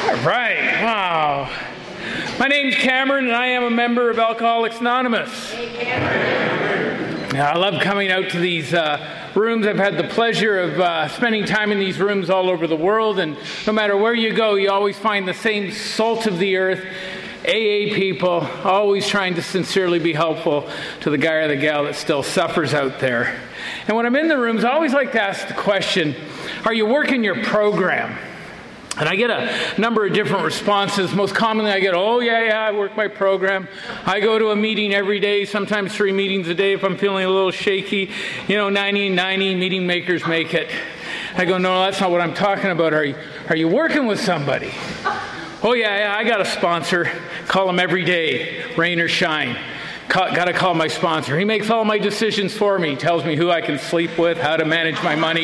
Right. Wow. My name's Cameron, and I am a member of Alcoholics Anonymous. I love coming out to these rooms. I've had the pleasure of spending time in these rooms all over the world, and no matter where you go, you always find the same salt of the earth, AA people, always trying to sincerely be helpful to the guy or the gal that still suffers out there. And when I'm in the rooms, I always like to ask the question, are you working your program? And I get a number of different responses. Most commonly I get, oh yeah, I work my program. I go to a meeting every day, sometimes 3 meetings a day if I'm feeling a little shaky. 90 and 90, meeting makers make it. I go, no, that's not what I'm talking about. Are you working with somebody? Oh yeah, I got a sponsor. Call him every day, rain or shine. Got to call my sponsor. He makes all my decisions for me. He tells me who I can sleep with, how to manage my money.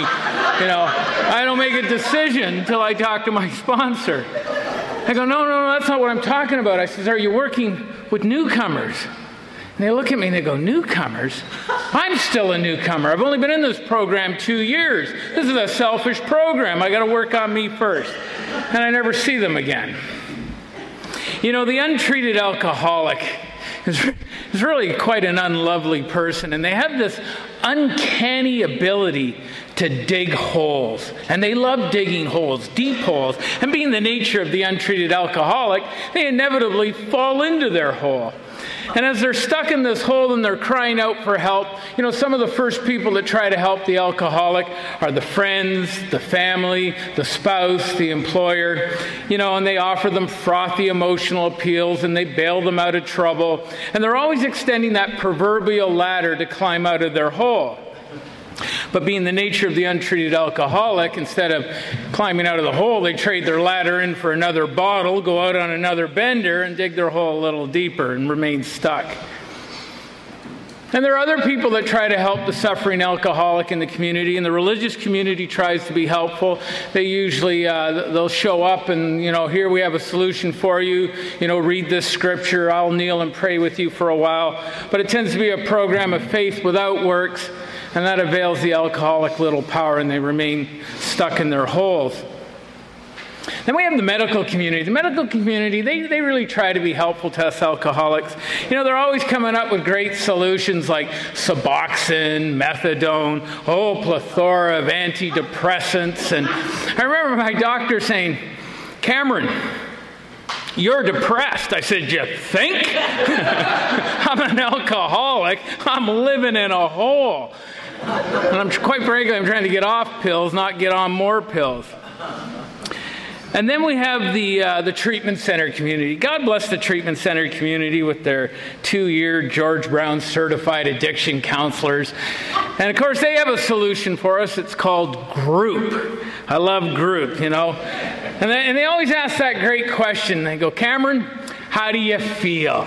I don't make a decision until I talk to my sponsor. I go, no, that's not what I'm talking about. I says, are you working with newcomers? And they look at me and they go, newcomers? I'm still a newcomer. I've only been in this program 2 years. This is a selfish program. I got to work on me first. And I never see them again. The untreated alcoholic is really quite an unlovely person, and they have this uncanny ability to dig holes. And they love digging holes, deep holes. And being the nature of the untreated alcoholic, they inevitably fall into their hole. And as they're stuck in this hole and they're crying out for help, some of the first people that try to help the alcoholic are the friends, the family, the spouse, the employer, and they offer them frothy emotional appeals and they bail them out of trouble. And they're always extending that proverbial ladder to climb out of their hole. But being the nature of the untreated alcoholic, instead of climbing out of the hole, they trade their ladder in for another bottle, go out on another bender, and dig their hole a little deeper and remain stuck. And there are other people that try to help the suffering alcoholic in the community, and the religious community tries to be helpful. They usually, they'll show up and, here we have a solution for you. Read this scripture. I'll kneel and pray with you for a while. But it tends to be a program of faith without works. And that avails the alcoholic little power, and they remain stuck in their holes. Then we have the medical community. The medical community, they really try to be helpful to us alcoholics. They're always coming up with great solutions like Suboxone, methadone, plethora of antidepressants. And I remember my doctor saying, Cameron, you're depressed. I said, you think? I'm an alcoholic. I'm living in a hole. And quite frankly, I'm trying to get off pills, not get on more pills. And then we have the treatment center community. God bless the treatment center community with their 2-year George Brown certified addiction counselors. And of course, they have a solution for us. It's called group. I love group, And they always ask that great question. They go, Cameron, how do you feel?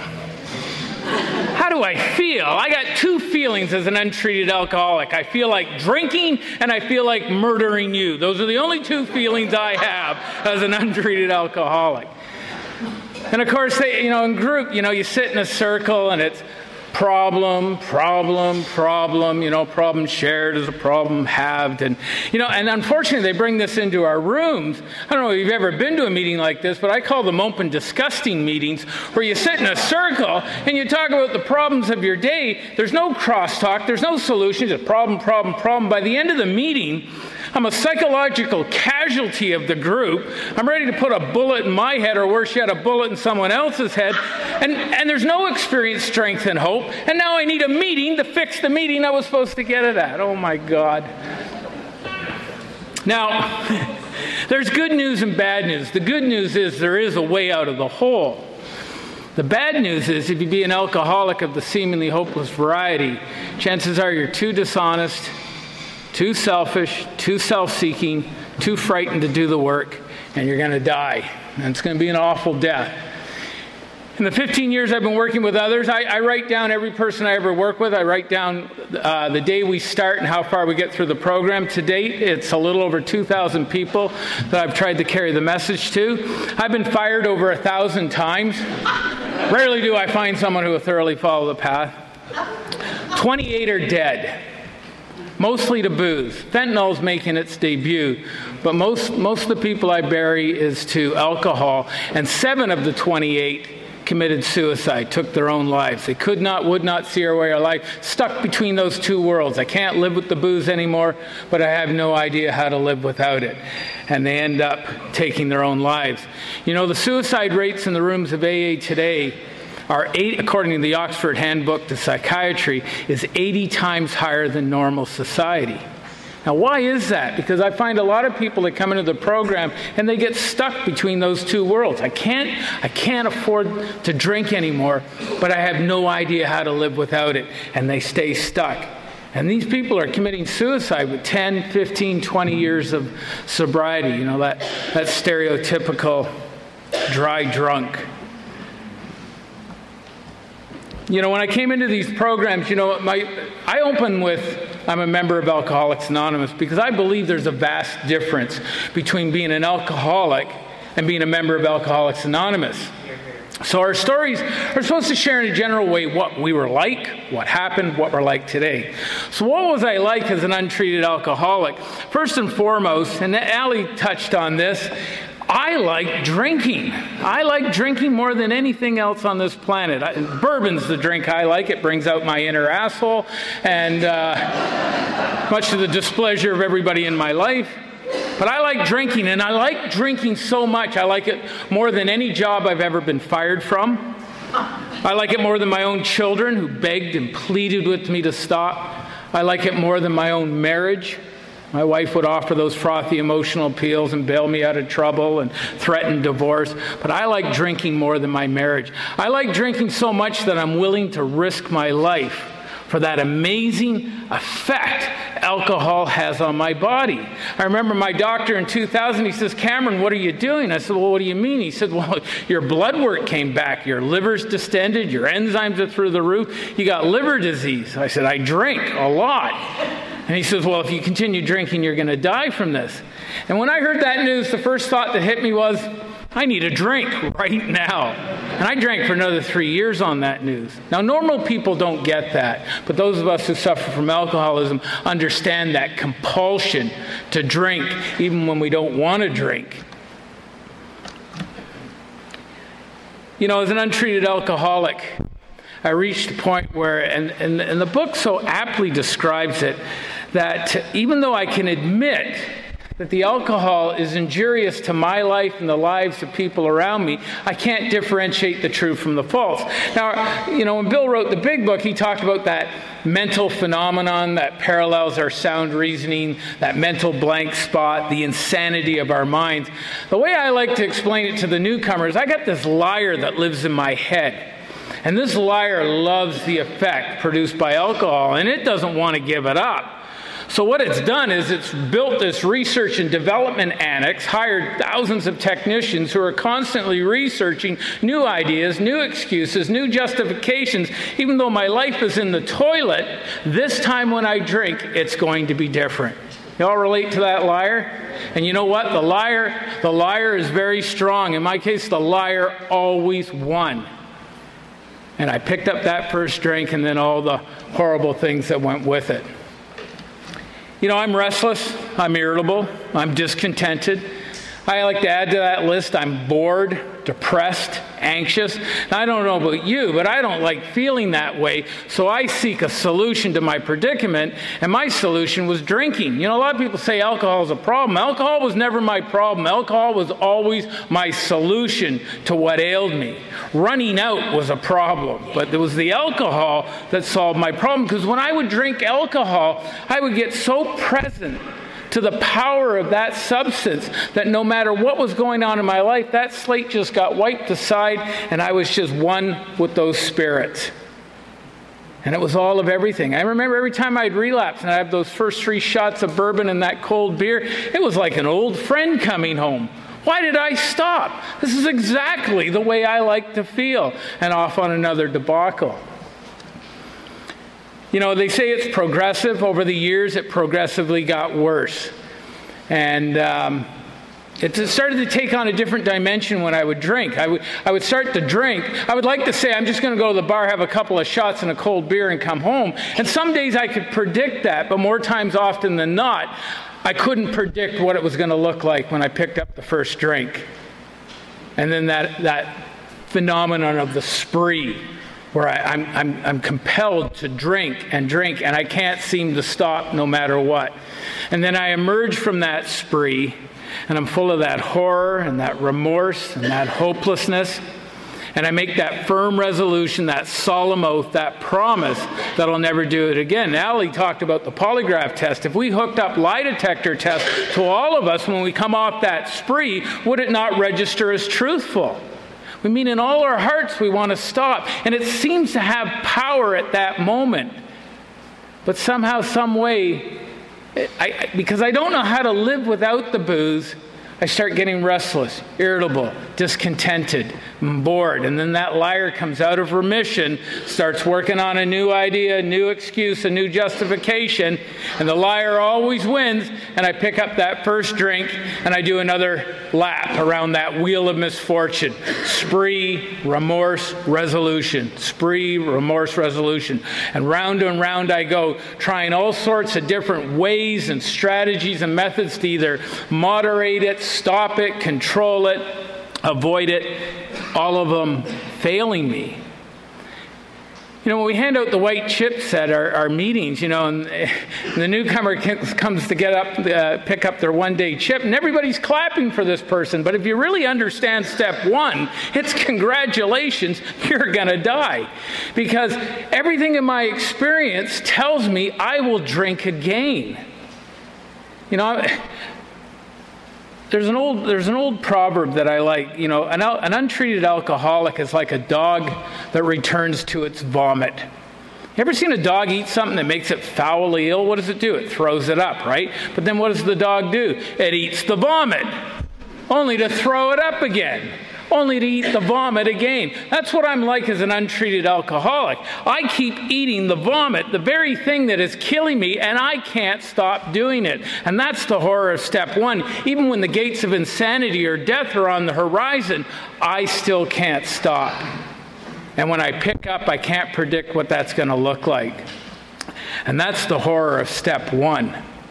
How do I feel? I got 2 feelings as an untreated alcoholic. I feel like drinking and I feel like murdering you. Those are the only 2 feelings I have as an untreated alcoholic. And of course, in group, you sit in a circle and it's problem, problem shared is a problem halved. And, and unfortunately, they bring this into our rooms. I don't know if you've ever been to a meeting like this, but I call them open disgusting meetings where you sit in a circle and you talk about the problems of your day. There's no crosstalk. There's no solution. Just problem. By the end of the meeting, I'm a psychological casualty of the group. I'm ready to put a bullet in my head, or worse yet, a bullet in someone else's head. And there's no experience, strength, and hope. And now I need a meeting to fix the meeting I was supposed to get it at. Oh my God. Now, there's good news and bad news. The good news is there is a way out of the hole. The bad news is if you be an alcoholic of the seemingly hopeless variety, chances are you're too dishonest, too selfish, too self-seeking, too frightened to do the work, and you're going to die. And it's going to be an awful death. In the 15 years I've been working with others, I write down every person I ever work with. I write down the day we start and how far we get through the program. To date, it's a little over 2,000 people that I've tried to carry the message to. I've been fired over 1,000 times. Rarely do I find someone who will thoroughly follow the path. 28 are dead. mostly to booze. Fentanyl's making its debut, but most of the people I bury is to alcohol, and 7 of the 28 committed suicide, took their own lives. They would not see their way of life, stuck between those two worlds. I can't live with the booze anymore, but I have no idea how to live without it. And they end up taking their own lives. You know, the suicide rates in the rooms of AA today are according to the Oxford Handbook to Psychiatry, is 80 times higher than normal society. Now, why is that? Because I find a lot of people that come into the program and they get stuck between those two worlds. I can't afford to drink anymore, but I have no idea how to live without it, and they stay stuck. And these people are committing suicide with 10, 15, 20 years of sobriety. You know, that stereotypical dry drunk. You know, when I came into these programs, you know, I open with, I'm a member of Alcoholics Anonymous, because I believe there's a vast difference between being an alcoholic and being a member of Alcoholics Anonymous. So our stories are supposed to share in a general way what we were like, what happened, what we're like today. So what was I like as an untreated alcoholic? First and foremost, and Ali touched on this, I like drinking. I like drinking more than anything else on this planet. Bourbon's the drink I like. It brings out my inner asshole, and much to the displeasure of everybody in my life. But I like drinking, and I like drinking so much. I like it more than any job I've ever been fired from. I like it more than my own children who begged and pleaded with me to stop. I like it more than my own marriage. My wife would offer those frothy emotional appeals and bail me out of trouble and threaten divorce. But I like drinking more than my marriage. I like drinking so much that I'm willing to risk my life for that amazing effect alcohol has on my body. I remember my doctor in 2000, he says, "Cameron, what are you doing?" I said, "Well, what do you mean?" He said, "Well, your blood work came back. Your liver's distended. Your enzymes are through the roof. You got liver disease." I said, "I drink a lot." And he says, "Well, if you continue drinking, you're going to die from this." And when I heard that news, the first thought that hit me was, I need a drink right now. And I drank for another 3 years on that news. Now, normal people don't get that, but those of us who suffer from alcoholism understand that compulsion to drink even when we don't want to drink. You know, as an untreated alcoholic, I reached a point where, and the book so aptly describes it, that even though I can admit that the alcohol is injurious to my life and the lives of people around me, I can't differentiate the true from the false. Now, you know, when Bill wrote the big book, he talked about that mental phenomenon that parallels our sound reasoning, that mental blank spot, the insanity of our minds. The way I like to explain it to the newcomers, I got this liar that lives in my head. And this liar loves the effect produced by alcohol, and it doesn't want to give it up. So what it's done is it's built this research and development annex, hired thousands of technicians who are constantly researching new ideas, new excuses, new justifications. Even though my life is in the toilet, this time when I drink, it's going to be different. Y'all relate to that liar? And you know what? The liar is very strong. In my case, the liar always won. And I picked up that first drink and then all the horrible things that went with it. You know, I'm restless, I'm irritable, I'm discontented. I like to add to that list, I'm bored, depressed, anxious. Now, I don't know about you, but I don't like feeling that way, so I seek a solution to my predicament, and my solution was drinking. You know, a lot of people say alcohol is a problem. Alcohol was never my problem. Alcohol was always my solution to what ailed me. Running out was a problem, but it was the alcohol that solved my problem, because when I would drink alcohol, I would get so present to the power of that substance that no matter what was going on in my life, that slate just got wiped aside and I was just one with those spirits. And it was all of everything. I remember every time I'd relapse and I'd have those first 3 shots of bourbon and that cold beer, it was like an old friend coming home. Why did I stop? This is exactly the way I like to feel. And off on another debacle. You know, they say it's progressive. Over the years, it progressively got worse. And it started to take on a different dimension when I would drink. I would start to drink. I would like to say, I'm just going to go to the bar, have a couple of shots and a cold beer and come home. And some days I could predict that, but more times often than not, I couldn't predict what it was going to look like when I picked up the first drink. And then that phenomenon of the spree, where I'm compelled to drink, and I can't seem to stop no matter what. And then I emerge from that spree, and I'm full of that horror and that remorse and that hopelessness. And I make that firm resolution, that solemn oath, that promise that I'll never do it again. Ali talked about the polygraph test. If we hooked up lie detector tests to all of us when we come off that spree, would it not register as truthful? We mean in all our hearts we want to stop. And it seems to have power at that moment. But somehow, some way, because I don't know how to live without the booze, I start getting restless, irritable, discontented, bored. And then that liar comes out of remission, starts working on a new idea, a new excuse, a new justification. And the liar always wins. And I pick up that first drink and I do another lap around that wheel of misfortune. Spree, remorse, resolution. Spree, remorse, resolution. And round I go, trying all sorts of different ways and strategies and methods to either moderate it, stop it, control it, avoid it, all of them failing me. You know, when we hand out the white chips at our meetings, you know, and the newcomer comes to pick up their one-day chip, and everybody's clapping for this person. But if you really understand step one, it's congratulations, you're going to die. Because everything in my experience tells me I will drink again. You know, there's an old proverb that I like. You know, an untreated alcoholic is like a dog that returns to its vomit. You ever seen a dog eat something that makes it foully ill? What does it do? It throws it up, right? But then what does the dog do? It eats the vomit, only to throw it up again. Only to eat the vomit again. That's what I'm like as an untreated alcoholic. I keep eating the vomit, the very thing that is killing me, and I can't stop doing it. And that's the horror of step one. Even when the gates of insanity or death are on the horizon, I still can't stop. And when I pick up, I can't predict what that's going to look like. And that's the horror of step one.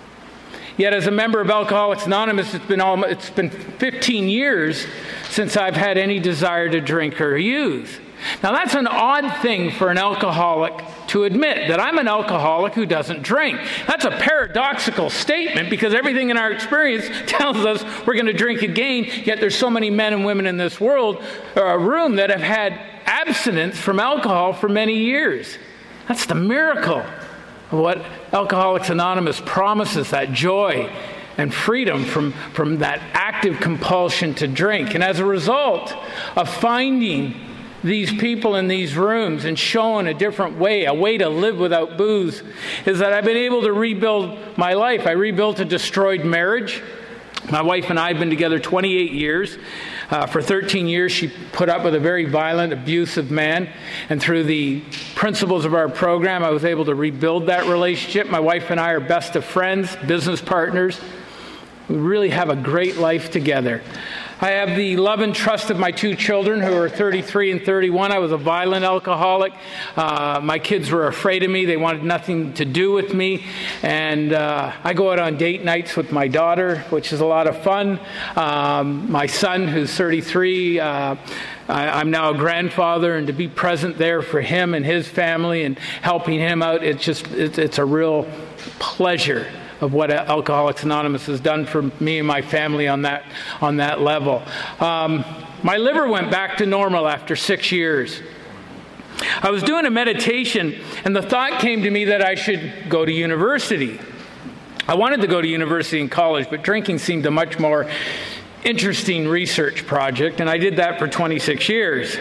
Yet as a member of Alcoholics Anonymous, it's been 15 years since I've had any desire to drink or use. Now that's an odd thing for an alcoholic to admit, that I'm an alcoholic who doesn't drink. That's a paradoxical statement because everything in our experience tells us we're going to drink again, yet there's so many men and women in this room that have had abstinence from alcohol for many years. That's the miracle of what Alcoholics Anonymous promises, that joy and freedom from that active compulsion to drink. And as a result of finding these people in these rooms and showing a different way, a way to live without booze, is that I've been able to rebuild my life. I rebuilt a destroyed marriage. My wife and I have been together 28 years. For 13 years, she put up with a very violent, abusive man. And through the principles of our program, I was able to rebuild that relationship. My wife and I are best of friends, business partners. We really have a great life together. I have the love and trust of my two children who are 33 and 31. I was a violent alcoholic. My kids were afraid of me. They wanted nothing to do with me. And I go out on date nights with my daughter, which is a lot of fun. My son, who's 33, I'm now a grandfather, and to be present there for him and his family and helping him out, it's a real pleasure of what Alcoholics Anonymous has done for me and my family on that level. My liver went back to normal after 6 years. I was doing a meditation, and the thought came to me that I should go to university. I wanted to go to university and college, but drinking seemed a much more interesting research project, and I did that for 26 years.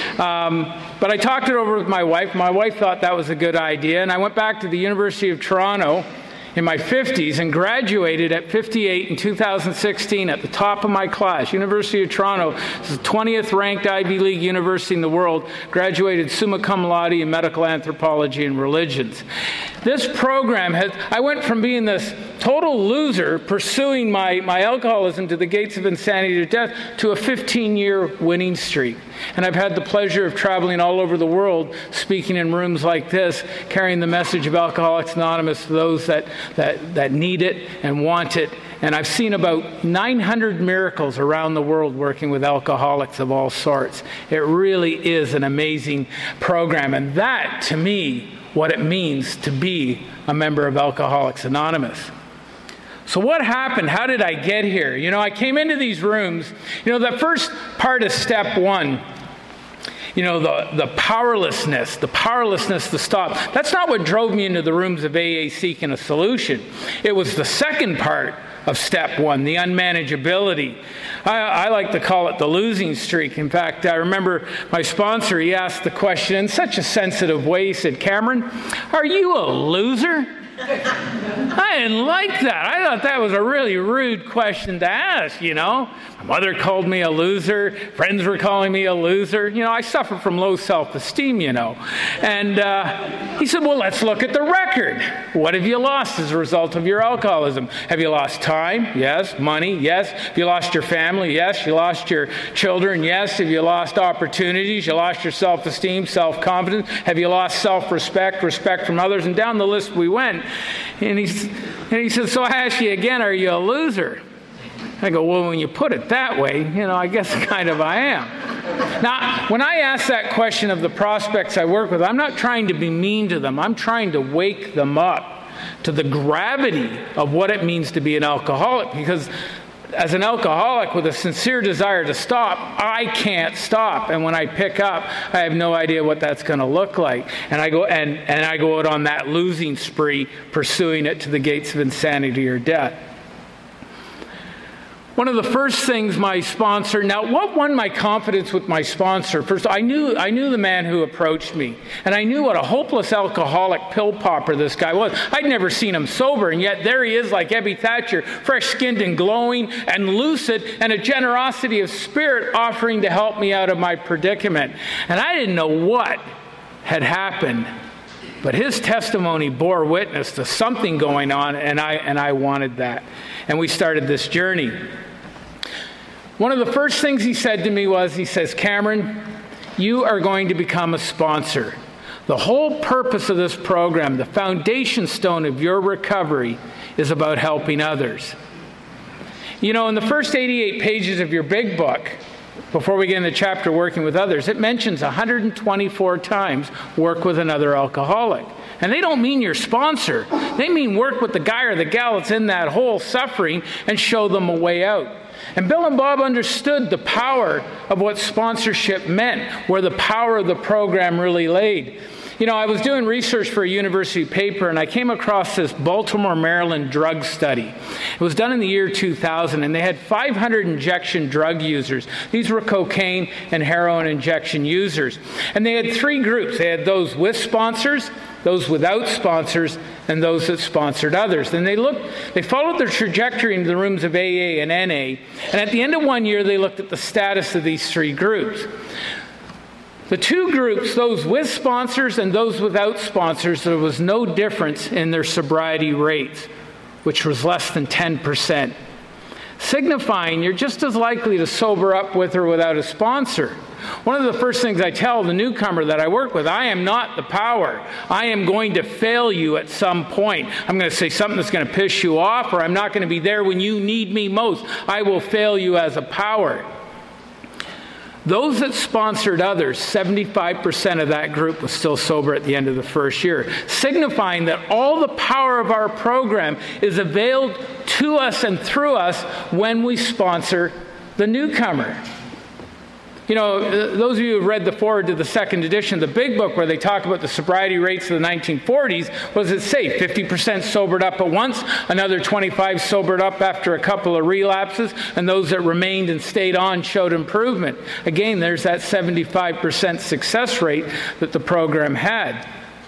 But I talked it over with my wife. My wife thought that was a good idea, and I went back to the University of Toronto in my 50s and graduated at 58 in 2016 at the top of my class. University of Toronto is the 20th ranked Ivy League university in the world, graduated summa cum laude in medical anthropology and religions. This program I went from being this total loser pursuing my alcoholism to the gates of insanity or death to a 15-year winning streak. And I've had the pleasure of traveling all over the world, speaking in rooms like this, carrying the message of Alcoholics Anonymous to those that need it and want it. And I've seen about 900 miracles around the world working with alcoholics of all sorts. It really is an amazing program. And that, to me, what it means to be a member of Alcoholics Anonymous. So what happened? How did I get here? I came into these rooms, that first part of step one, the powerlessness to stop. That's not what drove me into the rooms of AA seeking a solution. It was the second part of step one, the unmanageability. I like to call it the losing streak. In fact, I remember my sponsor, he asked the question in such a sensitive way. He said, "Cameron, are you a loser?" I didn't like that. I thought that was a really rude question to ask, My mother called me a loser. Friends were calling me a loser. I suffer from low self-esteem, And he said, well, let's look at the record. What have you lost as a result of your alcoholism? Have you lost time? Yes. Money? Yes. Have you lost your family? Yes. You lost your children? Yes. Have you lost opportunities? You lost your self-esteem, self-confidence? Have you lost self-respect, respect from others? And down the list we went. And he said, so I ask you again, are you a loser? I go, well, when you put it that way, I guess kind of I am. Now, when I ask that question of the prospects I work with, I'm not trying to be mean to them. I'm trying to wake them up to the gravity of what it means to be an alcoholic. Because as an alcoholic with a sincere desire to stop, I can't stop. And when I pick up, I have no idea what that's going to look like. And I go out on that losing spree, pursuing it to the gates of insanity or death. One of the first things my sponsor, now what won my confidence with my sponsor? First, I knew the man who approached me, and I knew what a hopeless alcoholic pill popper this guy was. I'd never seen him sober, and yet there he is like Ebby Thatcher, fresh-skinned and glowing and lucid, and a generosity of spirit offering to help me out of my predicament. And I didn't know what had happened, but his testimony bore witness to something going on, and I wanted that. And we started this journey. One of the first things he said to me was, he says, Cameron, you are going to become a sponsor. The whole purpose of this program, the foundation stone of your recovery, is about helping others. In the first 88 pages of your big book, before we get into chapter Working with Others, it mentions 124 times work with another alcoholic. And they don't mean your sponsor. They mean work with the guy or the gal that's in that hole suffering and show them a way out. And Bill and Bob understood the power of what sponsorship meant, where the power of the program really laid. I was doing research for a university paper, and I came across this Baltimore, Maryland drug study. It was done in the year 2000, and they had 500 injection drug users. These were cocaine and heroin injection users. And they had three groups. They had those with sponsors, those without sponsors, and those that sponsored others. And they followed their trajectory into the rooms of AA and NA, and at the end of 1 year, they looked at the status of these three groups. The two groups, those with sponsors and those without sponsors, there was no difference in their sobriety rates, which was less than 10%, signifying you're just as likely to sober up with or without a sponsor. One of the first things I tell the newcomer that I work with, I am not the power. I am going to fail you at some point. I'm going to say something that's going to piss you off, or I'm not going to be there when you need me most. I will fail you as a power. Those that sponsored others, 75% of that group was still sober at the end of the first year, signifying that all the power of our program is availed to us and through us when we sponsor the newcomer. Those of you who have read the foreword to the second edition of the Big Book, where they talk about the sobriety rates of the 1940s, what does it say? 50% sobered up at once, another 25 sobered up after a couple of relapses, and those that remained and stayed on showed improvement. Again, there's that 75% success rate that the program had.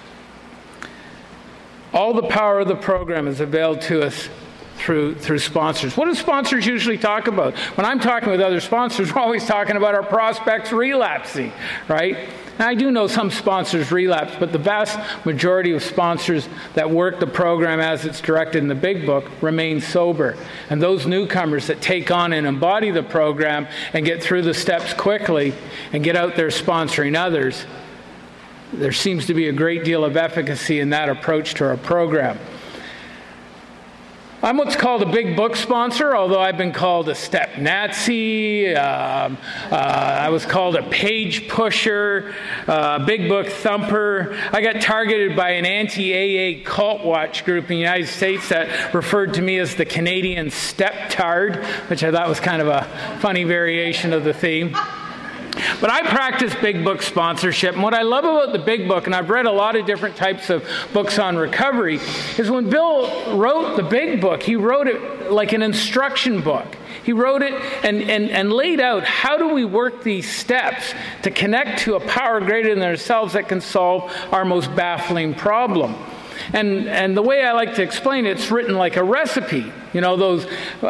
All the power of the program is availed to us through sponsors. What do sponsors usually talk about? When I'm talking with other sponsors, we're always talking about our prospects relapsing, right? Now, I do know some sponsors relapse, but the vast majority of sponsors that work the program as it's directed in the Big Book remain sober. And those newcomers that take on and embody the program and get through the steps quickly and get out there sponsoring others, there seems to be a great deal of efficacy in that approach to our program. I'm what's called a Big Book sponsor, although I've been called a step Nazi. I was called a page pusher, Big Book thumper. I got targeted by an anti-AA cult watch group in the United States that referred to me as the Canadian step-tard, which I thought was kind of a funny variation of the theme. But I practice Big Book sponsorship, and what I love about the Big Book, and I've read a lot of different types of books on recovery, is when Bill wrote the Big Book, he wrote it like an instruction book. He wrote it and laid out how do we work these steps to connect to a power greater than ourselves that can solve our most baffling problem. And the way I like to explain it, it's written like a recipe. You know those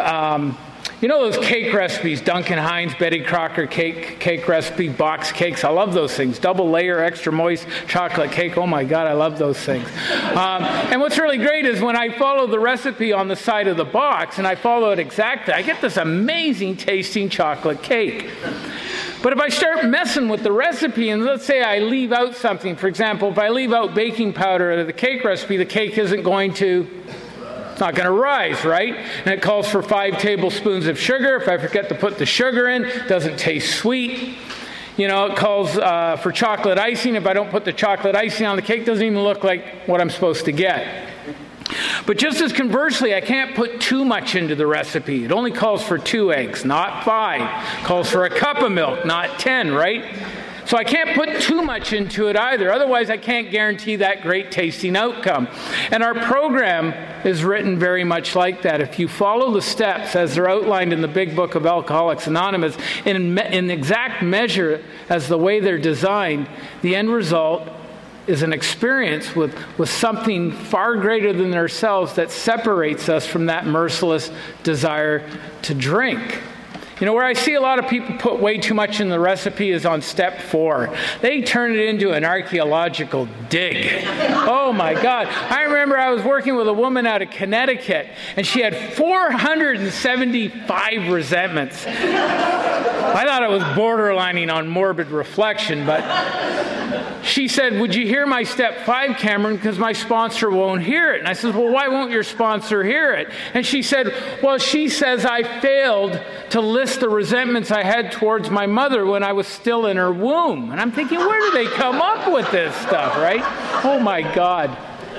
cake recipes, Duncan Hines, Betty Crocker cake recipe, box cakes. I love those things. Double layer, extra moist chocolate cake. Oh my God, I love those things. And what's really great is when I follow the recipe on the side of the box and I follow it exactly, I get this amazing tasting chocolate cake. But if I start messing with the recipe, and let's say I leave out something, for example, if I leave out baking powder out of the cake recipe, the cake isn't going to... It's not going to rise, right? And it calls for 5 tablespoons of sugar. If I forget to put the sugar in, it doesn't taste sweet. You know, it calls for chocolate icing. If I don't put the chocolate icing on the cake, it doesn't even look like what I'm supposed to get. But just as conversely, I can't put too much into the recipe. It only calls for 2 eggs, not 5. It calls for a cup of milk, not 10, right? So I can't put too much into it either. Otherwise, I can't guarantee that great tasting outcome. And our program is written very much like that. If you follow the steps as they're outlined in the Big Book of Alcoholics Anonymous, in exact measure as the way they're designed, the end result is an experience with something far greater than ourselves that separates us from that merciless desire to drink. You know, where I see a lot of people put way too much in the recipe is on step 4. They turn it into an archaeological dig. Oh my God. I remember I was working with a woman out of Connecticut, and she had 475 resentments. I thought it was borderlining on morbid reflection, but she said, "Would you hear my step 5, Cameron, because my sponsor won't hear it?" And I said, "Well, why won't your sponsor hear it?" And she said, "Well, she says I failed to list the resentments I had towards my mother when I was still in her womb." And I'm thinking, where do they come up with this stuff, right? Oh my God.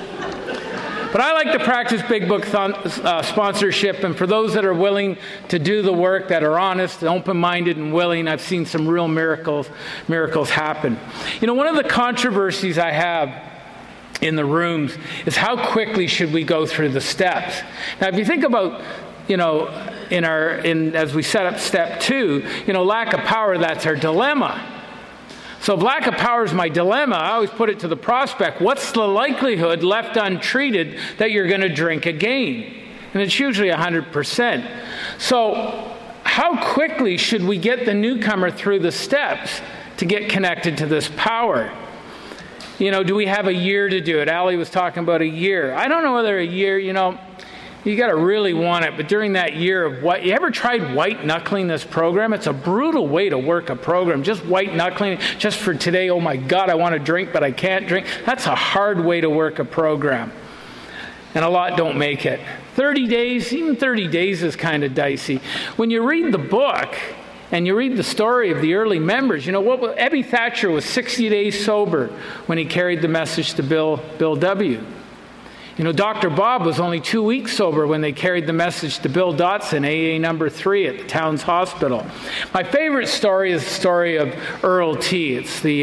But I like to practice Big Book sponsorship, and for those that are willing to do the work, that are honest, open-minded, and willing, I've seen some real miracles happen. You know, one of the controversies I have in the rooms is how quickly should we go through the steps. Now, if you think about, you know, as we set up step 2, you know, lack of power, that's our dilemma. So if lack of power is my dilemma, I always put it to the prospect, what's the likelihood left untreated that you're going to drink again? And it's usually 100%. So how quickly should we get the newcomer through the steps to get connected to this power? You know, do we have a year to do it? Ali was talking about a year. I don't know whether a year, you know, you got to really want it. But during that year of you ever tried white knuckling this program? It's a brutal way to work a program. Just white knuckling, just for today. Oh my God, I want to drink, but I can't drink. That's a hard way to work a program. And a lot don't make it. 30 days, even 30 days is kind of dicey. When you read the book and you read the story of the early members, you know, Ebby Thatcher was 60 days sober when he carried the message to Bill W. You know, Dr. Bob was only 2 weeks sober when they carried the message to Bill Dotson, AA number 3 at the town's hospital. My favorite story is the story of Earl T. It's the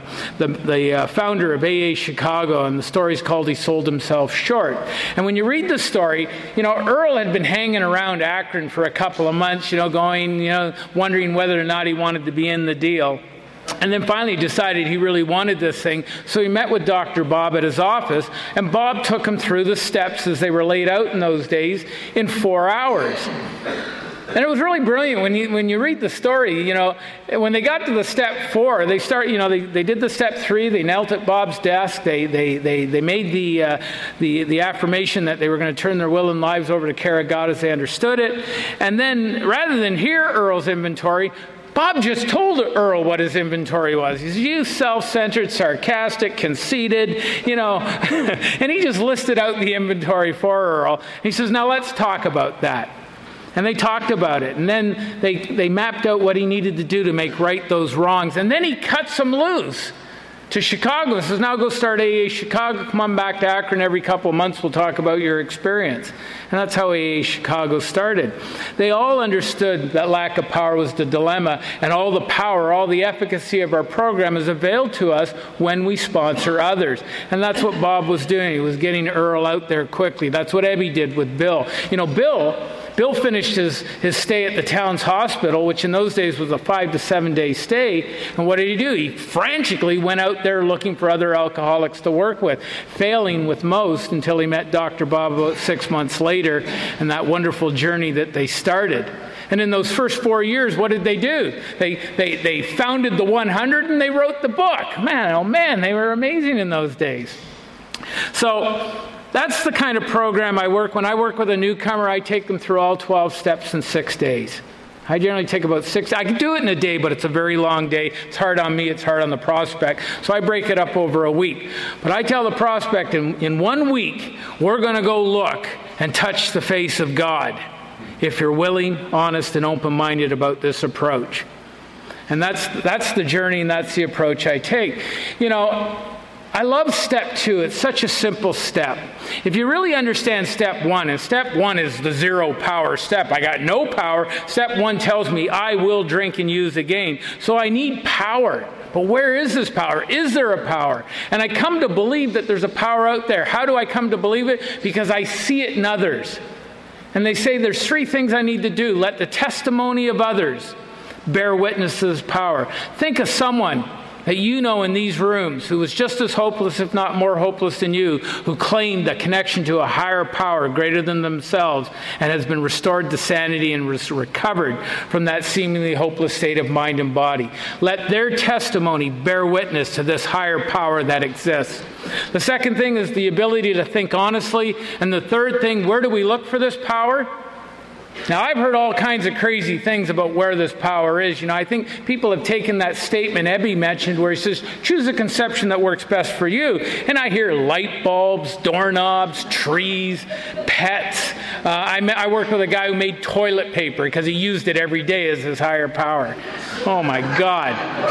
founder of AA Chicago, and the story's called He Sold Himself Short. And when you read the story, you know, Earl had been hanging around Akron for a couple of months, you know, wondering whether or not he wanted to be in the deal. And then finally decided he really wanted this thing. So he met with Dr. Bob at his office, and Bob took him through the steps as they were laid out in those days in 4 hours. And it was really brilliant when you read the story. When they got to the step 4, they did the step 3. They knelt at Bob's desk. They made the affirmation that they were going to turn their will and lives over to care of God as they understood it. And then rather than hear Earl's inventory, Bob just told Earl what his inventory was. He's you self-centered, sarcastic, conceited, and he just listed out the inventory for Earl. He says, now let's talk about that. And they talked about it. And then they mapped out what he needed to do to make right those wrongs. And then he cuts him loose to Chicago. He says, now go start AA Chicago. Come on back to Akron every couple of months. We'll talk about your experience. And that's how AA Chicago started. They all understood that lack of power was the dilemma, and all the power, all the efficacy of our program is availed to us when we sponsor others. And that's what Bob was doing. He was getting Earl out there quickly. That's what Ebby did with Bill. Bill finished his stay at the town's hospital, which in those days was a 5 to 7 day stay. And what did he do? He frantically went out there looking for other alcoholics to work with, failing with most until he met Dr. Bob about 6 months later and that wonderful journey that they started. And in those first 4 years, what did they do? They founded the 100 and they wrote the book. Man, they were amazing in those days. So that's the kind of program I work. When I work with a newcomer, I take them through all 12 steps in 6 days. I generally take about 6. I can do it in a day, but it's a very long day. It's hard on me. It's hard on the prospect. So I break it up over a week. But I tell the prospect, in 1 week, we're going to go look and touch the face of God if you're willing, honest, and open-minded about this approach. And that's the journey, and that's the approach I take. I love step 2. It's such a simple step. If you really understand step 1, and step 1 is the 0 power step. I got no power. Step 1 tells me I will drink and use again. So I need power. But where is this power? Is there a power? And I come to believe that there's a power out there. How do I come to believe it? Because I see it in others. And they say there's 3 things I need to do. Let the testimony of others bear witness to this power. Think of someone that you know in these rooms who was just as hopeless, if not more hopeless than you, who claimed a connection to a higher power greater than themselves and has been restored to sanity and recovered from that seemingly hopeless state of mind and body. Let their testimony bear witness to this higher power that exists. The second thing is the ability to think honestly. And the third thing, where do we look for this power? Now, I've heard all kinds of crazy things about where this power is. I think people have taken that statement Ebby mentioned where he says, choose a conception that works best for you. And I hear light bulbs, doorknobs, trees, pets. I worked with a guy who made toilet paper because he used it every day as his higher power. Oh, my God.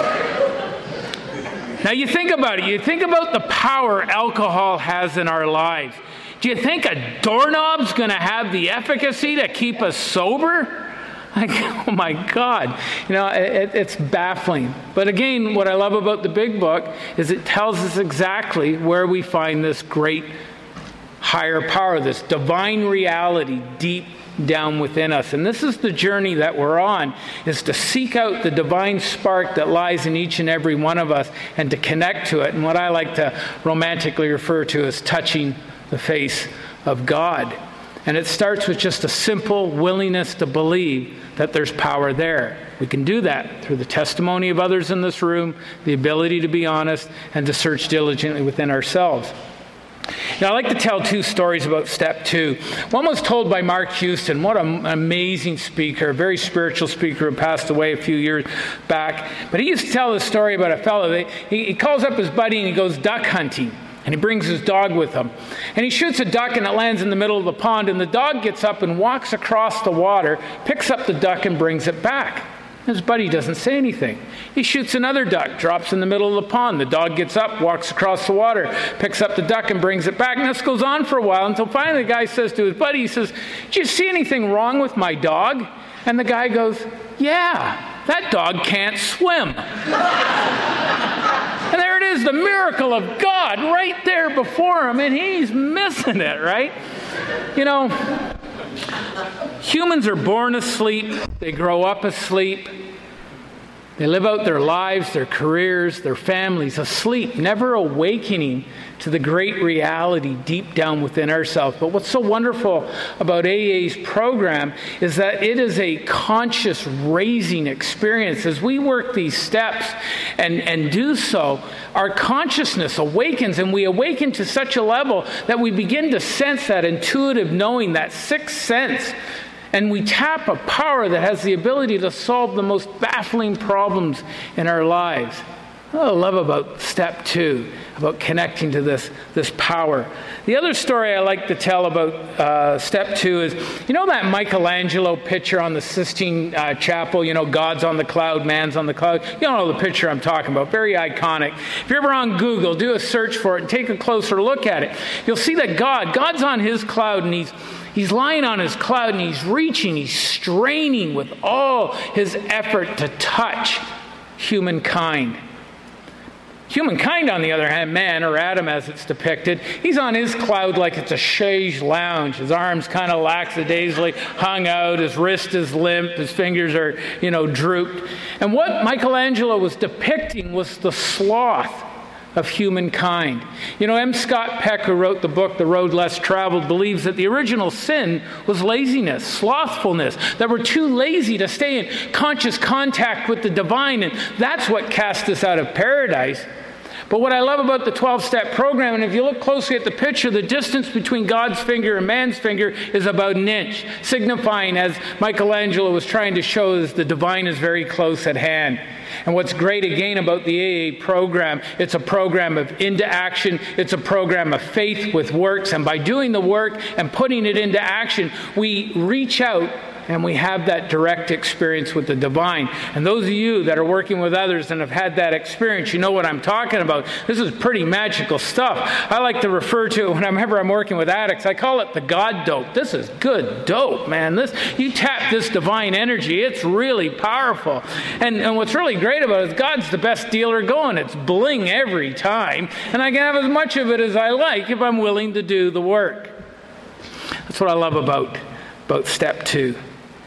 Now, you think about it. You think about the power alcohol has in our lives. Do you think a doorknob's going to have the efficacy to keep us sober? Oh my God. It's baffling. But again, what I love about the big book is it tells us exactly where we find this great higher power, this divine reality deep down within us. And this is the journey that we're on, is to seek out the divine spark that lies in each and every one of us and to connect to it. And what I like to romantically refer to as touching the face of God. And it starts with just a simple willingness to believe that there's power there. We can do that through the testimony of others in this room, the ability to be honest, and to search diligently within ourselves. Now, I like to tell 2 stories about step 2. One was told by Mark Houston. What an amazing speaker, a very spiritual speaker who passed away a few years back. But he used to tell this story about a fellow. He calls up his buddy and he goes duck hunting. And he brings his dog with him. And he shoots a duck and it lands in the middle of the pond. And the dog gets up and walks across the water, picks up the duck and brings it back. His buddy doesn't say anything. He shoots another duck, drops in the middle of the pond. The dog gets up, walks across the water, picks up the duck and brings it back. And this goes on for a while until finally the guy says to his buddy, he says, "Do you see anything wrong with my dog?" And the guy goes, "Yeah, that dog can't swim." And there it is, the miracle of God right there before him, and he's missing it, right? Humans are born asleep. They grow up asleep. They live out their lives, their careers, their families, asleep, never awakening to the great reality deep down within ourselves. But what's so wonderful about AA's program is that it is a conscious raising experience. As we work these steps and do so, our consciousness awakens, and we awaken to such a level that we begin to sense that intuitive knowing, that sixth sense. And we tap a power that has the ability to solve the most baffling problems in our lives. What I love about step 2, about connecting to this power. The other story I like to tell about step 2 is, you know that Michelangelo picture on the Sistine Chapel, God's on the cloud, man's on the cloud? You know the picture I'm talking about, very iconic. If you're ever on Google, do a search for it and take a closer look at it. You'll see that God's on his cloud, and He's lying on his cloud, and he's reaching, he's straining with all his effort to touch humankind. Humankind, on the other hand, man, or Adam as it's depicted, he's on his cloud like it's a chaise lounge. His arms kind of lackadaisically hung out, his wrist is limp, his fingers are, drooped. And what Michelangelo was depicting was the sloth of humankind. M. Scott Peck, who wrote the book The Road Less Traveled, believes that the original sin was laziness, slothfulness, that we're too lazy to stay in conscious contact with the divine, and that's what cast us out of paradise. But what I love about the 12-step program, and if you look closely at the picture, the distance between God's finger and man's finger is about an inch, signifying, as Michelangelo was trying to show, is the divine is very close at hand. And what's great again about the AA program, it's a program of into action. It's a program of faith with works. And by doing the work and putting it into action, we reach out and we have that direct experience with the divine. And those of you that are working with others and have had that experience, you know what I'm talking about. This is pretty magical stuff. I like to refer to it whenever I'm working with addicts. I call it the God dope. This is good dope, man. You tap this divine energy. It's really powerful. And what's really great about it is God's the best dealer going. It's bling every time. And I can have as much of it as I like if I'm willing to do the work. That's what I love about step 2.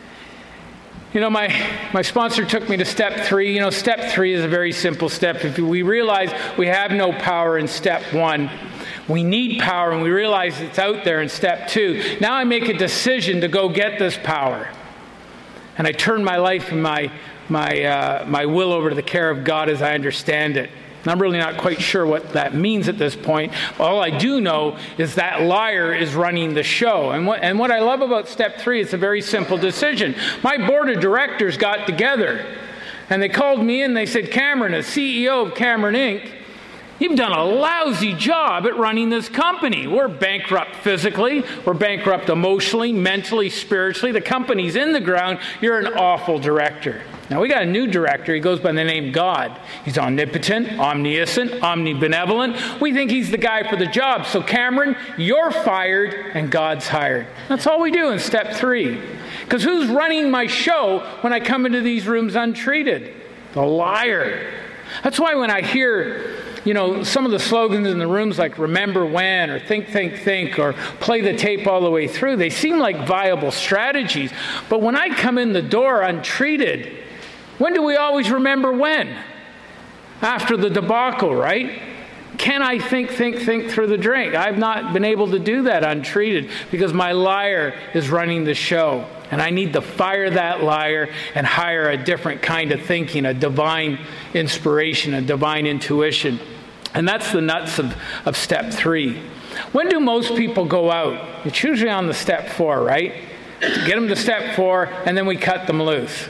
My sponsor took me to step 3. Step 3 is a very simple step. If we realize we have no power in step 1, we need power, and we realize it's out there in step 2. Now I make a decision to go get this power. And I turn my life and my will over to the care of God as I understand it. I'm really not quite sure what that means at this point. All I do know is that liar is running the show. And what I love about step 3, it's a very simple decision. My board of directors got together and they called me in. They said, Cameron, as CEO of Cameron Inc., you've done a lousy job at running this company. We're bankrupt physically. We're bankrupt emotionally, mentally, spiritually. The company's in the ground. You're an awful director. Now, we got a new director. He goes by the name God. He's omnipotent, omniscient, omnibenevolent. We think he's the guy for the job. So, Cameron, you're fired and God's hired. That's all we do in step 3. Because who's running my show when I come into these rooms untreated? The liar. That's why when I hear some of the slogans in the rooms like remember when, or think, or play the tape all the way through, they seem like viable strategies. But when I come in the door untreated, when do we always remember when? After the debacle, right? Can I think through the drink? I've not been able to do that untreated because my liar is running the show. And I need to fire that liar and hire a different kind of thinking, a divine inspiration, a divine intuition. And that's the nuts of step 3. When do most people go out? It's usually on the step 4, right? Get them to step 4, and then we cut them loose.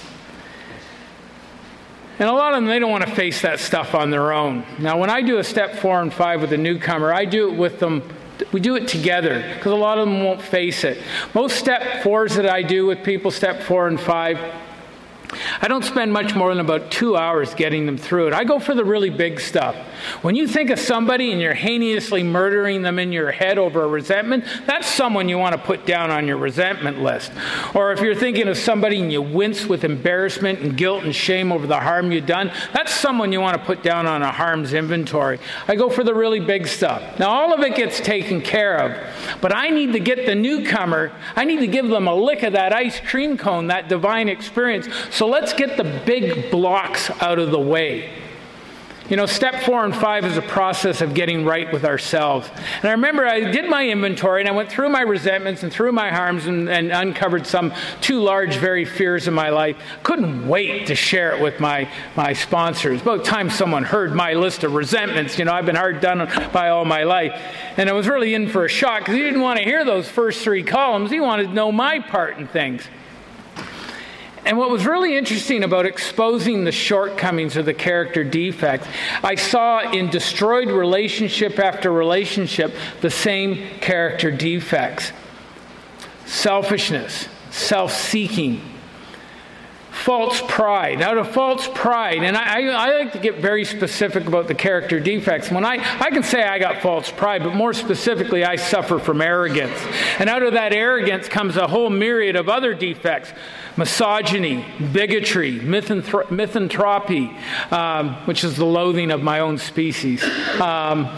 And a lot of them, they don't want to face that stuff on their own. Now, when I do a step 4 and 5 with a newcomer, I do it with them. We do it together because a lot of them won't face it. Most step 4s that I do with people, step 4 and 5, I don't spend much more than about 2 hours getting them through it. I go for the really big stuff. When you think of somebody and you're heinously murdering them in your head over a resentment, that's someone you want to put down on your resentment list. Or if you're thinking of somebody and you wince with embarrassment and guilt and shame over the harm you've done, that's someone you want to put down on a harms inventory. I go for the really big stuff. Now, all of it gets taken care of, but I need to get the newcomer, I need to give them a lick of that ice cream cone, that divine experience. So let's let's get the big blocks out of the way. You know, step 4 and 5 is a process of getting right with ourselves. And I remember I did my inventory and I went through my resentments and through my harms and uncovered some too large, very fears in my life. Couldn't wait to share it with my sponsors. About time someone heard my list of resentments. You know, I've been hard done by all my life. And I was really in for a shock because he didn't want to hear those first 3 columns. He wanted to know my part in things. And what was really interesting about exposing the shortcomings of the character defects, I saw in destroyed relationship after relationship the same character defects. Selfishness, self-seeking, false pride. Out of false pride, and I like to get very specific about the character defects. When I can say I got false pride, but more specifically, I suffer from arrogance. And out of that arrogance comes a whole myriad of other defects. Misogyny, bigotry, misanthropy, which is the loathing of my own species. And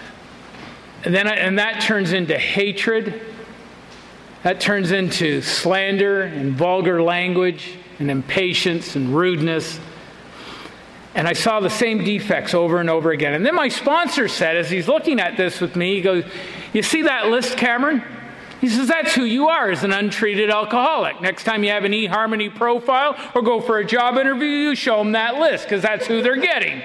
that turns into hatred. That turns into slander and vulgar language and impatience and rudeness. And I saw the same defects over and over again. And then my sponsor said, as he's looking at this with me, he goes, "You see that list, Cameron?" He says, "That's who you are as an untreated alcoholic. Next time you have an eHarmony profile or go for a job interview, you show them that list because that's who they're getting."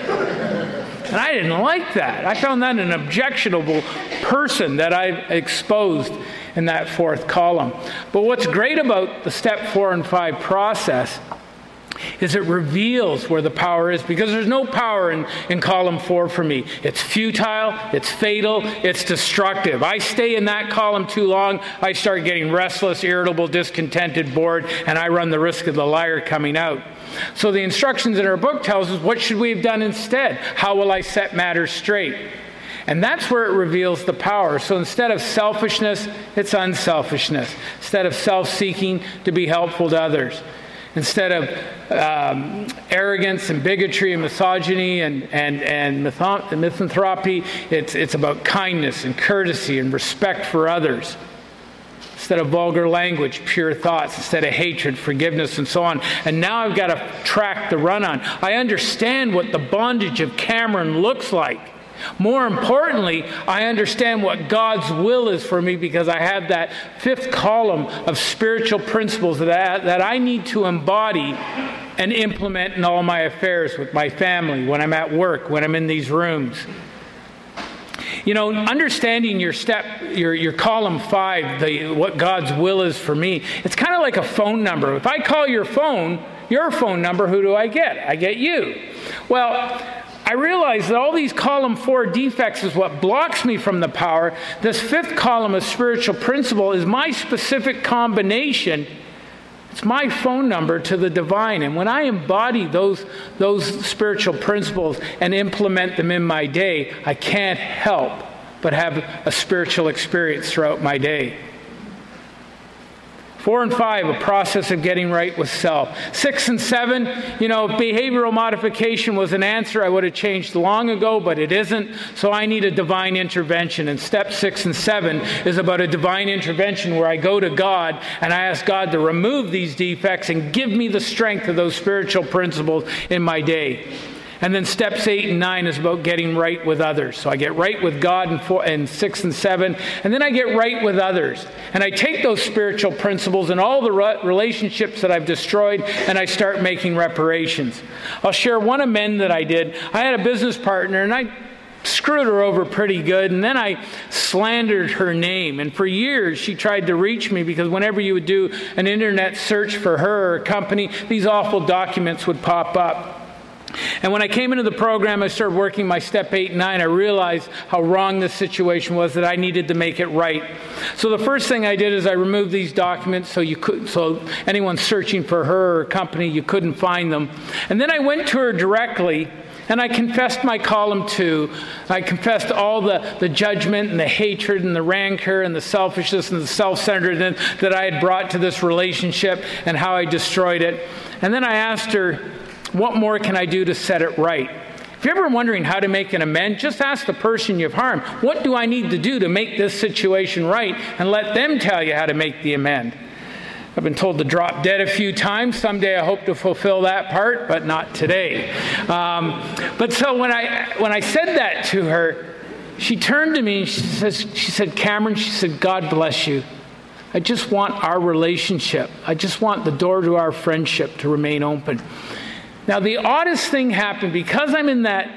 And I didn't like that. I found that an objectionable person that I've exposed in that 4th column. But what's great about the step 4 and 5 process is it reveals where the power is, because there's no power in column 4 for me. It's futile, it's fatal, it's destructive. I stay in that column too long, I start getting restless, irritable, discontented, bored, and I run the risk of the liar coming out. So the instructions in our book tells us, what should we have done instead? How will I set matters straight? And that's where it reveals the power. So instead of selfishness, it's unselfishness. Instead of self-seeking, to be helpful to others. Instead of arrogance and bigotry and misogyny and misanthropy, it's about kindness and courtesy and respect for others. Instead of vulgar language, pure thoughts. Instead of hatred, forgiveness, and so on. And now I've got to track the run on. I understand what the bondage of Cameron looks like. More importantly, I understand what God's will is for me, because I have that 5th column of spiritual principles that I need to embody and implement in all my affairs with my family, when I'm at work, when I'm in these rooms. You know, understanding your column 5, what God's will is for me, it's kind of like a phone number. If I call your phone number, who do I get? I get you. Well, I realize that all these column 4 defects is what blocks me from the power. This 5th column of spiritual principle is my specific combination. It's my phone number to the divine. And when I embody those spiritual principles and implement them in my day, I can't help but have a spiritual experience throughout my day. 4 and 5, a process of getting right with self. 6 and 7, if behavioral modification was an answer, I would have changed long ago, but it isn't. So I need a divine intervention. And step 6 and 7 is about a divine intervention where I go to God and I ask God to remove these defects and give me the strength of those spiritual principles in my day. And then steps 8 and 9 is about getting right with others. So I get right with God in 6 and 7, and then I get right with others. And I take those spiritual principles and all the relationships that I've destroyed, and I start making reparations. I'll share one amend that I did. I had a business partner, and I screwed her over pretty good, and then I slandered her name. And for years, she tried to reach me, because whenever you would do an internet search for her or a company, these awful documents would pop up. And when I came into the program, I started working my step 8 and 9. I realized how wrong this situation was, that I needed to make it right. So the first thing I did is I removed these documents so anyone searching for her or company, you couldn't find them. And then I went to her directly, and I confessed my column 2. I confessed all the judgment and the hatred and the rancor and the selfishness and the self-centeredness that I had brought to this relationship and how I destroyed it. And then I asked her, what more can I do to set it right? If you're ever wondering how to make an amend, just ask the person you've harmed, what do I need to do to make this situation right? And let them tell you how to make the amend. I've been told to drop dead a few times. Someday I hope to fulfill that part, but not today. But so when I said that to her, she turned to me and she said, Cameron, she said, God bless you. I just want our relationship. I just want the door to our friendship to remain open. Now, the oddest thing happened because I'm in that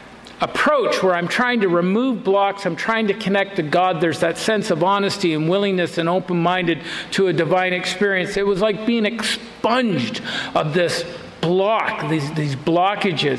approach where I'm trying to remove blocks, I'm trying to connect to God. There's that sense of honesty and willingness and open-minded to a divine experience. It was like being expunged of this block, these blockages.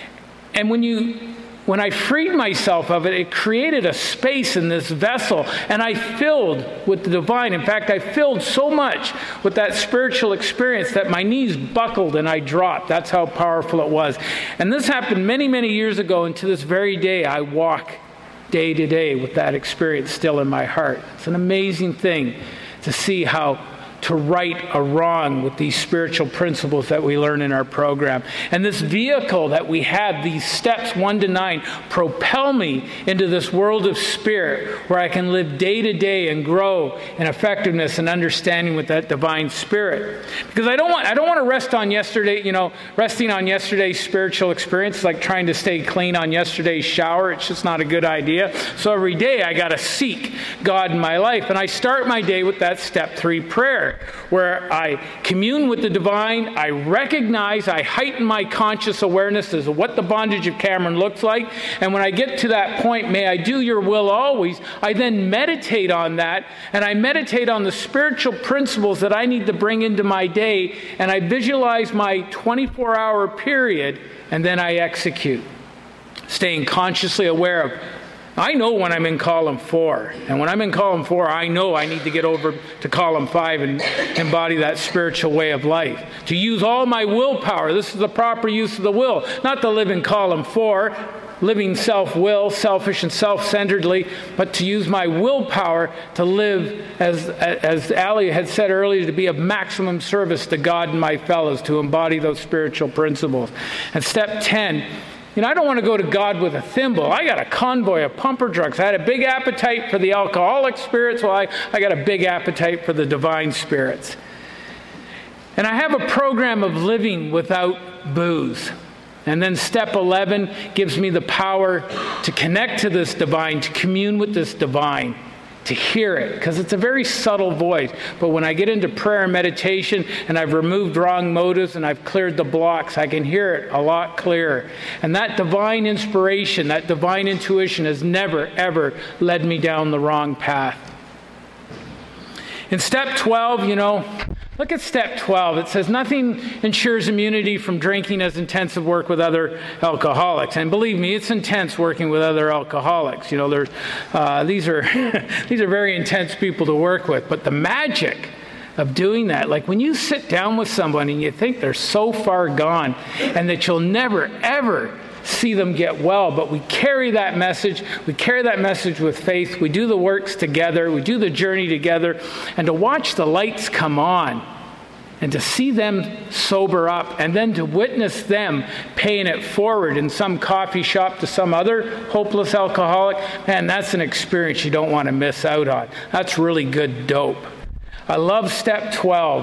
And when I freed myself of it, it created a space in this vessel, and I filled with the divine. In fact, I filled so much with that spiritual experience that my knees buckled and I dropped. That's how powerful it was. And this happened many, many years ago, and to this very day, I walk day to day with that experience still in my heart. It's an amazing thing to see how to right a wrong with these spiritual principles that we learn in our program. And this vehicle that we have, these steps 1 to 9, propel me into this world of spirit where I can live day to day and grow in effectiveness and understanding with that divine spirit. Because I don't want to rest on yesterday, resting on yesterday's spiritual experience, like trying to stay clean on yesterday's shower. It's just not a good idea. So every day I got to seek God in my life. And I start my day with that step 3 prayer, where I commune with the divine, I recognize, I heighten my conscious awareness as to what the bondage of Cameron looks like, and when I get to that point, may I do your will always, I then meditate on that, and I meditate on the spiritual principles that I need to bring into my day, and I visualize my 24-hour period, and then I execute, staying consciously aware of, I know when I'm in column 4. And when I'm in column 4, I know I need to get over to column 5 and embody that spiritual way of life. To use all my willpower. This is the proper use of the will. Not to live in column 4, living self-will, selfish and self-centeredly, but to use my willpower to live, as Ali had said earlier, to be of maximum service to God and my fellows, to embody those spiritual principles. And step 10, I don't want to go to God with a thimble. I got a convoy of pumper drugs. I had a big appetite for the alcoholic spirits. Well, I got a big appetite for the divine spirits. And I have a program of living without booze. And then step 11 gives me the power to connect to this divine, to commune with this divine, to hear it, because it's a very subtle voice. But when I get into prayer and meditation and I've removed wrong motives and I've cleared the blocks, I can hear it a lot clearer. And that divine inspiration, that divine intuition has never, ever led me down the wrong path. In step 12, look at step 12. It says, nothing ensures immunity from drinking as intensive work with other alcoholics. And believe me, it's intense working with other alcoholics. These are very intense people to work with. But the magic of doing that, like when you sit down with someone and you think they're so far gone and that you'll never, ever see them get well, but we carry that message with faith. We do the works together, we do the journey together, and to watch the lights come on and to see them sober up, and then to witness them paying it forward in some coffee shop to some other hopeless alcoholic, man, that's an experience you don't want to miss out on. That's really good dope. I love step 12.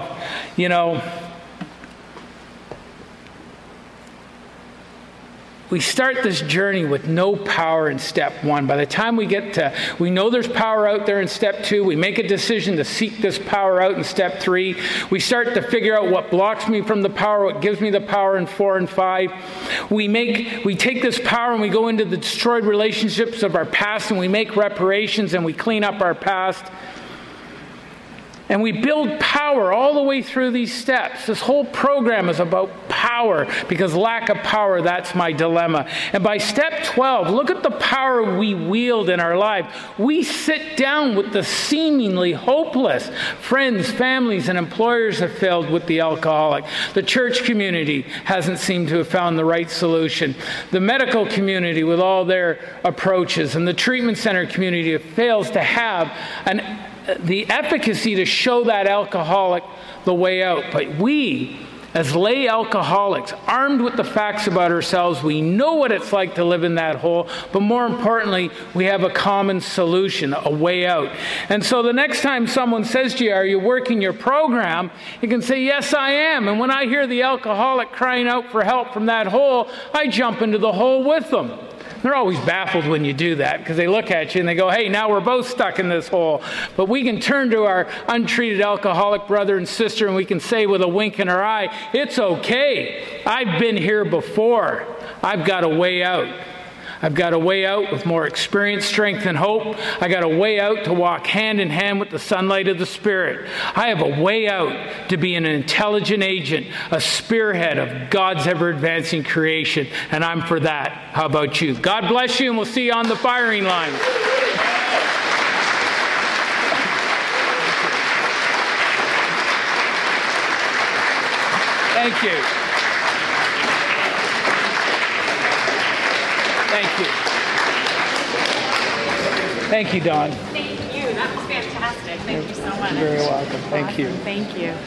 We start this journey with no power in step 1. By the time we know there's power out there in step 2, we make a decision to seek this power out in step 3. We start to figure out what blocks me from the power, what gives me the power in 4 and 5. We take this power and we go into the destroyed relationships of our past and we make reparations and we clean up our past. And we build power all the way through these steps. This whole program is about power, because lack of power, that's my dilemma. And by step 12, look at the power we wield in our life. We sit down with the seemingly hopeless. Friends, families, and employers have failed with the alcoholic. The church community hasn't seemed to have found the right solution. The medical community with all their approaches, and the treatment center community fails to have the efficacy to show that alcoholic the way out. But we, as lay alcoholics, armed with the facts about ourselves. We know what it's like to live in that hole, but more importantly, we have a common solution, a way out. And so the next time someone says to you, are you working your program? You can say, yes, I am. And when I hear the alcoholic crying out for help from that hole, I jump into the hole with them. They're always baffled when you do that because they look at you and they go, hey, now we're both stuck in this hole. But we can turn to our untreated alcoholic brother and sister and we can say with a wink in our eye, it's okay. I've been here before. I've got a way out. I've got a way out with more experience, strength, and hope. I got a way out to walk hand in hand with the sunlight of the Spirit. I have a way out to be an intelligent agent, a spearhead of God's ever-advancing creation, and I'm for that. How about you? God bless you, and we'll see you on the firing line. Thank you. Thank you. Thank you, Don. Thank you. That was fantastic. Thank you so much. You're very welcome. Thank you. Thank you.